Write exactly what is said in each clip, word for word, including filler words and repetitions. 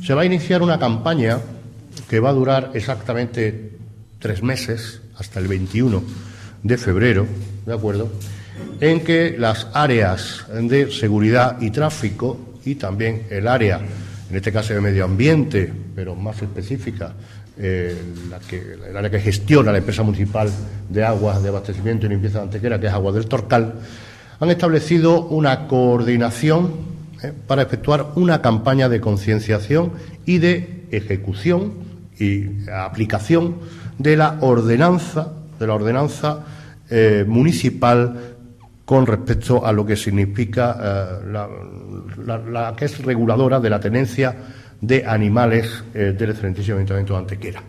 se va a iniciar una campaña que va a durar exactamente tres meses, hasta el veintiuno de febrero, ¿de acuerdo?, en que las áreas de seguridad y tráfico y también el área, en este caso de medio ambiente, pero más específica, eh, la que, el área que gestiona la empresa municipal de aguas de abastecimiento y limpieza de Antequera, que es Aguas del Torcal, han establecido una coordinación eh, para efectuar una campaña de concienciación y de ejecución y aplicación de la ordenanza, de la ordenanza eh, municipal con respecto a lo que significa eh, la, la, la que es reguladora de la tenencia de animales eh, del excelentísimo Ayuntamiento de Antequera.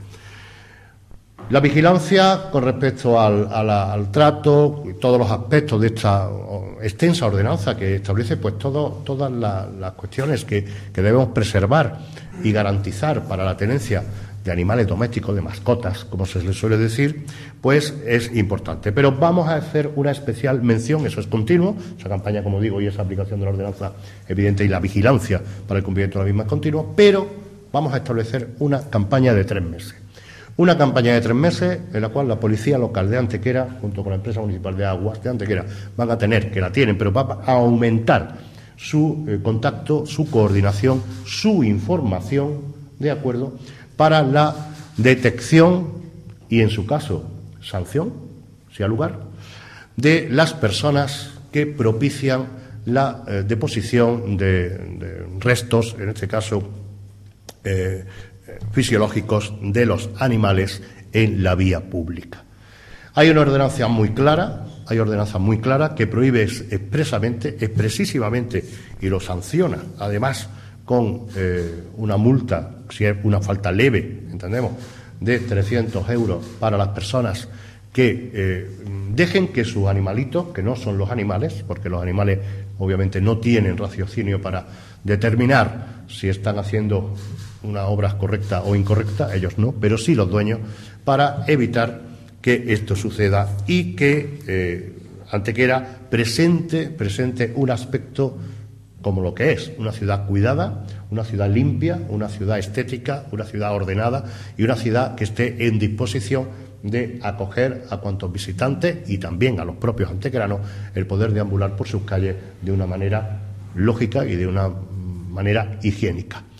La vigilancia con respecto al, a la, al trato y todos los aspectos de esta extensa ordenanza que establece pues todo, todas la, las cuestiones que, que debemos preservar y garantizar para la tenencia de animales domésticos, de mascotas, como se les suele decir, pues es importante. Pero vamos a hacer una especial mención, eso es continuo, esa campaña, como digo, y esa aplicación de la ordenanza evidente y la vigilancia para el cumplimiento de la misma es continua, pero vamos a establecer una campaña de tres meses. Una campaña de tres meses en la cual la Policía Local de Antequera, junto con la Empresa Municipal de Aguas de Antequera, van a tener, que la tienen, pero va a aumentar su eh, contacto, su coordinación, su información, ¿de acuerdo?, para la detección y, en su caso, sanción, si ha lugar, de las personas que propician la eh, deposición de, de restos, en este caso eh, fisiológicos, de los animales en la vía pública. Hay una ordenanza muy clara, hay ordenanza muy clara que prohíbe expresamente, expresísimamente, y lo sanciona, además, con eh, una multa, si es una falta leve, entendemos, de trescientos euros para las personas que eh, dejen que sus animalitos, que no son los animales, porque los animales obviamente no tienen raciocinio para determinar si están haciendo una obra correcta o incorrecta, ellos no, pero sí los dueños, para evitar que esto suceda y que eh, Antequera presente, presente un aspecto como lo que es, una ciudad cuidada, una ciudad limpia, una ciudad estética, una ciudad ordenada y una ciudad que esté en disposición de acoger a cuantos visitantes y también a los propios antequeranos el poder deambular por sus calles de una manera lógica y de una manera higiénica.